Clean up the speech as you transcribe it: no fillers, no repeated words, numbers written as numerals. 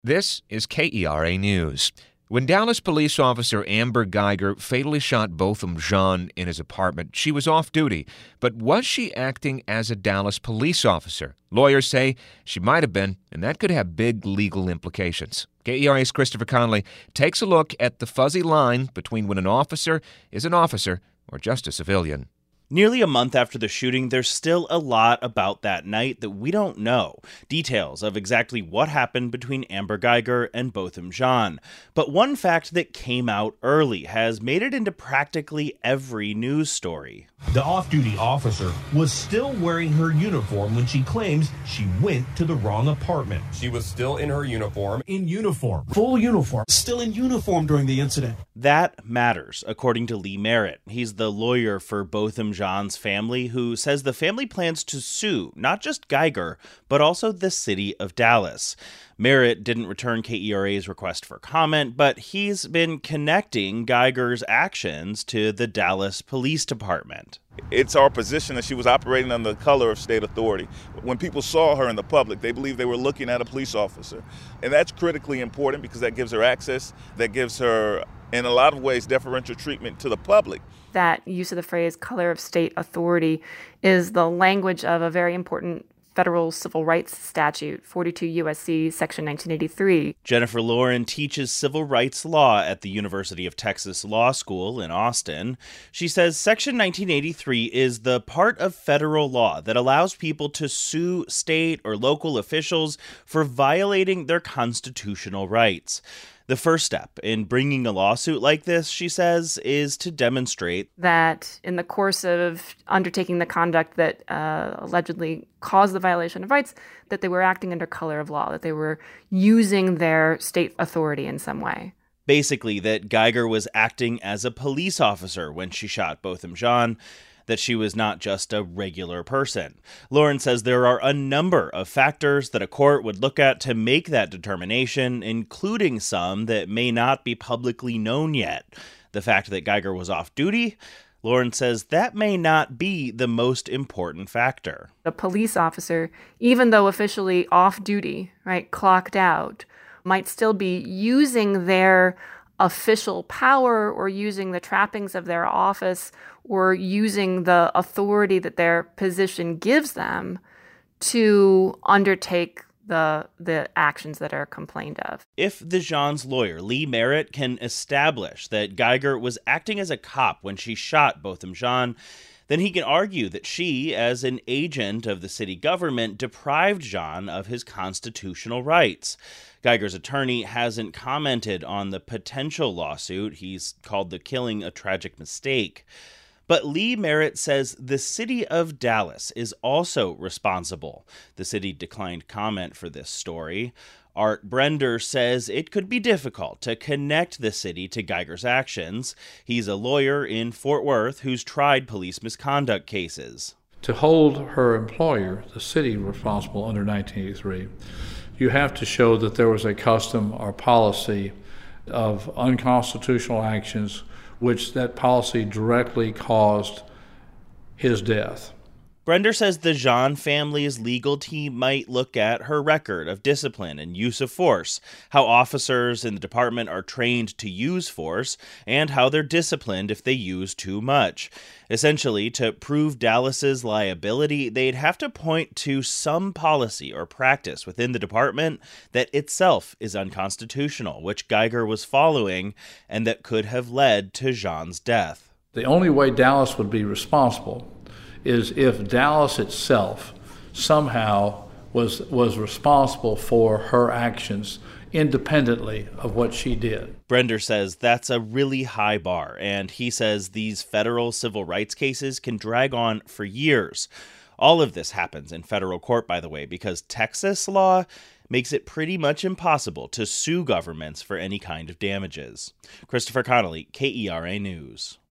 This is KERA News. When Dallas police officer Amber Guyger fatally shot Botham Jean in his apartment, she was off duty. But was she acting as a Dallas police officer? Lawyers say she might have been, and that could have big legal implications. KERA's Christopher Connolly takes a look at the fuzzy line between when an officer is an officer or just a civilian. Nearly a month after the shooting, there's still a lot about that night that we don't know. Details of exactly what happened between Amber Guyger and Botham Jean. But one fact that came out early has made it into practically every news story. The off-duty officer was still wearing her uniform when she claims she went to the wrong apartment. She was still in her uniform. In uniform. Full uniform. Still in uniform during the incident. That matters, according to Lee Merritt. He's the lawyer for Botham Jean's family, who says the family plans to sue not just Guyger, but also the city of Dallas. Merritt didn't return KERA's request for comment, but he's been connecting Guyger's actions to the Dallas Police Department. It's our position that she was operating under the color of state authority. When people saw her in the public, they believed they were looking at a police officer. And that's critically important because that gives her access, that gives her, in a lot of ways, deferential treatment to the public. That use of the phrase color of state authority is the language of a very important federal civil rights statute, 42 U.S.C. Section 1983. Jennifer Lauren teaches civil rights law at the University of Texas Law School in Austin. She says Section 1983 is the part of federal law that allows people to sue state or local officials for violating their constitutional rights. The first step in bringing a lawsuit like this, she says, is to demonstrate that in the course of undertaking the conduct that allegedly caused the violation of rights, that they were acting under color of law, that they were using their state authority in some way. Basically, that Guyger was acting as a police officer when she shot Botham Jean, that she was not just a regular person. Lauren says there are a number of factors that a court would look at to make that determination, including some that may not be publicly known yet. The fact that Guyger was off duty, Lauren says that may not be the most important factor. A police officer, even though officially off duty, right, clocked out, might still be using their official power or using the trappings of their office or using the authority that their position gives them to undertake the actions that are complained of. If the Jean's lawyer, Lee Merritt, can establish that Guyger was acting as a cop when she shot Botham Jean, then he can argue that she, as an agent of the city government, deprived Jean of his constitutional rights. Guyger's attorney hasn't commented on the potential lawsuit. He's called the killing a tragic mistake. But Lee Merritt says the city of Dallas is also responsible. The city declined comment for this story. Art Brender says it could be difficult to connect the city to Guyger's actions. He's a lawyer in Fort Worth who's tried police misconduct cases. To hold her employer, the city, responsible under 1983, you have to show that there was a custom or policy of unconstitutional actions which that policy directly caused his death. Brender says the Jean family's legal team might look at her record of discipline and use of force, how officers in the department are trained to use force, and how they're disciplined if they use too much. Essentially, to prove Dallas's liability, they'd have to point to some policy or practice within the department that itself is unconstitutional, which Guyger was following, and that could have led to Jean's death. The only way Dallas would be responsible is if Dallas itself somehow was responsible for her actions independently of what she did. Brender says that's a really high bar, and he says these federal civil rights cases can drag on for years. All of this happens in federal court, by the way, because Texas law makes it pretty much impossible to sue governments for any kind of damages. Christopher Connolly, KERA News.